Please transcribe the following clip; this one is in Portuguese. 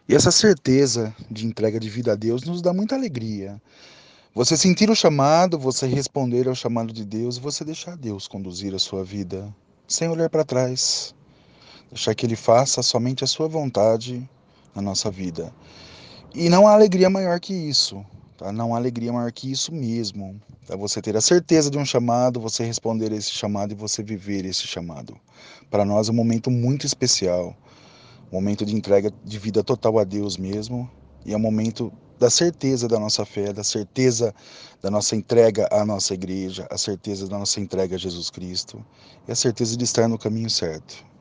E essa certeza de entrega de vida a Deus nos dá muita alegria. Você sentir o chamado, você responder ao chamado de Deus e você deixar Deus conduzir a sua vida, sem olhar para trás. Deixar que Ele faça somente a sua vontade na nossa vida. E não há alegria maior que isso, tá? Não há alegria maior que isso mesmo. Tá? Você ter a certeza de um chamado, você responder a esse chamado e você viver esse chamado. Para nós é um momento muito especial, um momento de entrega de vida total a Deus mesmo, e é um momento da certeza da nossa fé, da certeza da nossa entrega à nossa igreja, a certeza da nossa entrega a Jesus Cristo, e a certeza de estar no caminho certo.